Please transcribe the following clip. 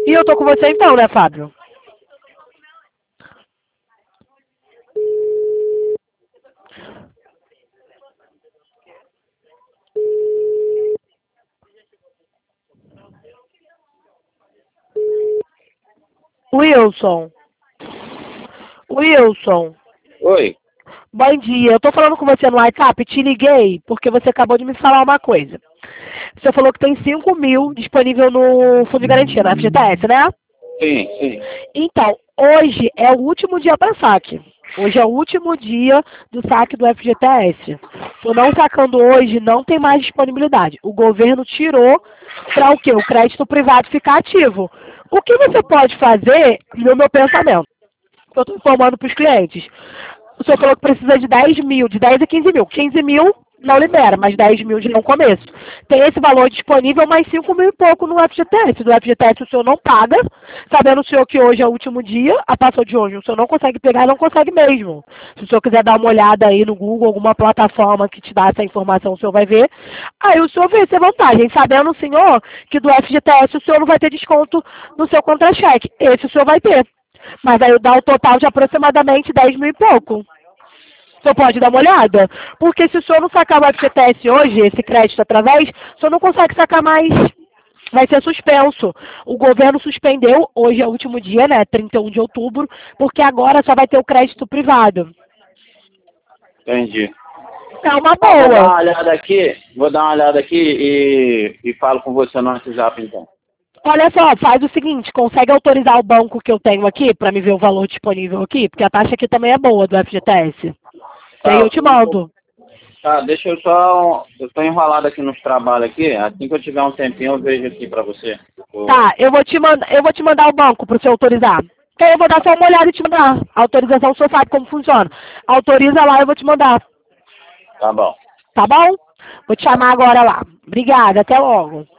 E eu tô com você então, né, Fábio? Wilson. Wilson. Oi. Bom dia. Eu tô falando com você no WhatsApp, te liguei porque você acabou de me falar uma coisa. Você falou que tem 5.000 disponível no Fundo de Garantia, na FGTS, né? Sim, sim. Então, hoje é o último dia para saque. Hoje é o último dia do saque do FGTS. Se não sacando hoje, não tem mais disponibilidade. O governo tirou para o quê? O crédito privado ficar ativo. O que você pode fazer, no meu pensamento, que eu estou informando para os clientes? O senhor falou que precisa de 10 mil, de 10 a 15 mil. 15 mil não libera, mas 10 mil de no começo. Tem esse valor disponível, mais 5 mil e pouco no FGTS. Do FGTS o senhor não paga, sabendo o senhor que hoje é o último dia, a passou de hoje, o senhor não consegue pegar, não consegue mesmo. Se o senhor quiser dar uma olhada aí no Google, alguma plataforma que te dá essa informação, o senhor vai ver. Aí o senhor vê essa vantagem, sabendo o senhor que do FGTS o senhor não vai ter desconto no seu contra-cheque. Esse o senhor vai ter. Mas aí dá o total de aproximadamente 10 mil e pouco. O senhor pode dar uma olhada? Porque se o senhor não sacar o FGTS hoje, esse crédito através, o senhor não consegue sacar mais. Vai ser suspenso. O governo suspendeu, hoje é o último dia, né? 31 de outubro, porque agora só vai ter o crédito privado. Entendi. É uma Vou dar boa. uma olhada aqui, e falo com você no WhatsApp então. Olha só, faz o seguinte, consegue autorizar o banco que eu tenho aqui para me ver o valor disponível aqui? Porque a taxa aqui também é boa do FGTS. E aí Tá, eu te mando. tá, deixa eu só. Eu tô enrolado aqui nos trabalhos aqui. Assim que eu tiver um tempinho, eu vejo aqui pra você. Tá, eu vou te mandar o banco para você autorizar. Então eu vou dar só uma olhada e te mandar. A autorização, o senhor sabe como funciona. Autoriza lá, eu vou te mandar. Tá bom. Tá bom? Vou te chamar agora lá. Obrigada, até logo.